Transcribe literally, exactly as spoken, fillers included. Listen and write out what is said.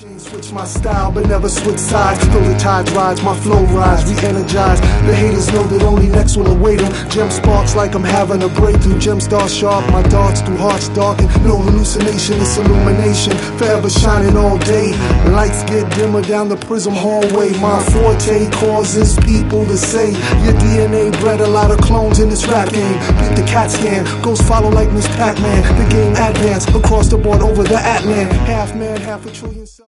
Switch my style, but never switch sides. Though the tide rides, my flow rise, re-energize. The haters know that only next will await them. Gem sparks like I'm having a breakthrough. Gem star sharp, my darts through hearts darken. No hallucination, it's illumination. Forever shining all day. Lights get dimmer down the prism hallway. My forte causes people to say your D N A bred a lot of clones in this rap game. Beat the cat scan, ghosts follow like Miss Pac-Man. The game advance across the board over the Atlan. Half man, half a trillion.